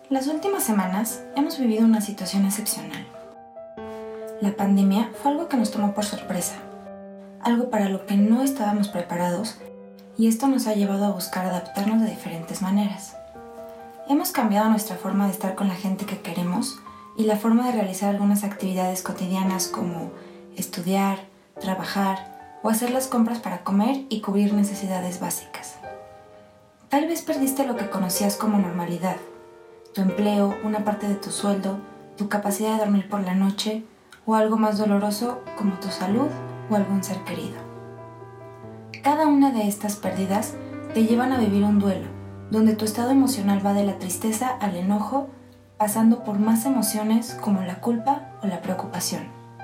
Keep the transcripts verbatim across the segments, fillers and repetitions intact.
Las últimas semanas hemos vivido una situación excepcional. La pandemia fue algo que nos tomó por sorpresa, algo para lo que no estábamos preparados, y esto nos ha llevado a buscar adaptarnos de diferentes maneras. Hemos cambiado nuestra forma de estar con la gente que queremos y la forma de realizar algunas actividades cotidianas como estudiar, trabajar o hacer las compras para comer y cubrir necesidades básicas. Tal vez perdiste lo que conocías como normalidad, tu empleo, una parte de tu sueldo, tu capacidad de dormir por la noche o algo más doloroso como tu salud o algún ser querido. Cada una de estas pérdidas te llevan a vivir un duelo, donde tu estado emocional va de la tristeza al enojo, pasando por más emociones como la culpa o la preocupación.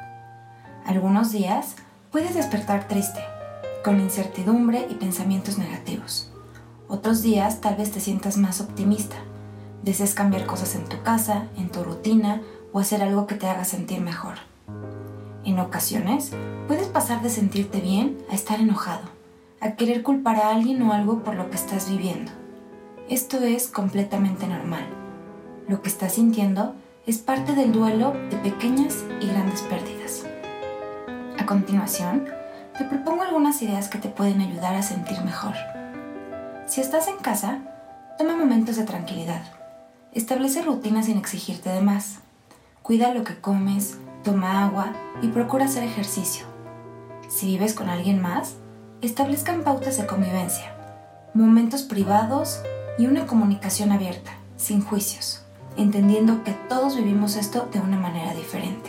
Algunos días puedes despertar triste, con incertidumbre y pensamientos negativos. Otros días tal vez te sientas más optimista. Deseas cambiar cosas en tu casa, en tu rutina o hacer algo que te haga sentir mejor. En ocasiones, puedes pasar de sentirte bien a estar enojado, a querer culpar a alguien o algo por lo que estás viviendo. Esto es completamente normal. Lo que estás sintiendo es parte del duelo de pequeñas y grandes pérdidas. A continuación, te propongo algunas ideas que te pueden ayudar a sentir mejor. Si estás en casa, toma momentos de tranquilidad. Establece rutinas sin exigirte de más. Cuida lo que comes, toma agua y procura hacer ejercicio. Si vives con alguien más, establezcan pautas de convivencia, momentos privados y una comunicación abierta, sin juicios, entendiendo que todos vivimos esto de una manera diferente.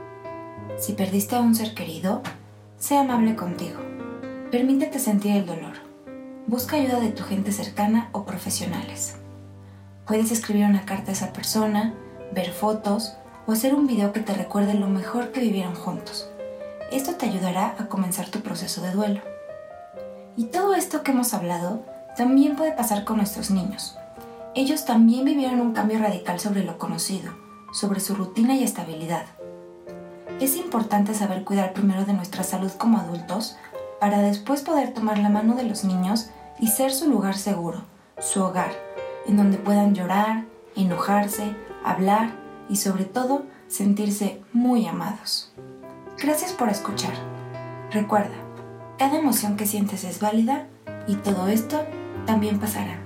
Si perdiste a un ser querido, sé amable contigo. Permítete sentir el dolor. Busca ayuda de tu gente cercana o profesionales. Puedes escribir una carta a esa persona, ver fotos o hacer un video que te recuerde lo mejor que vivieron juntos. Esto te ayudará a comenzar tu proceso de duelo. Y todo esto que hemos hablado también puede pasar con nuestros niños. Ellos también vivieron un cambio radical sobre lo conocido, sobre su rutina y estabilidad. Es importante saber cuidar primero de nuestra salud como adultos para después poder tomar la mano de los niños y ser su lugar seguro, su hogar, en donde puedan llorar, enojarse, hablar y sobre todo sentirse muy amados. Gracias por escuchar. Recuerda, cada emoción que sientes es válida y todo esto también pasará.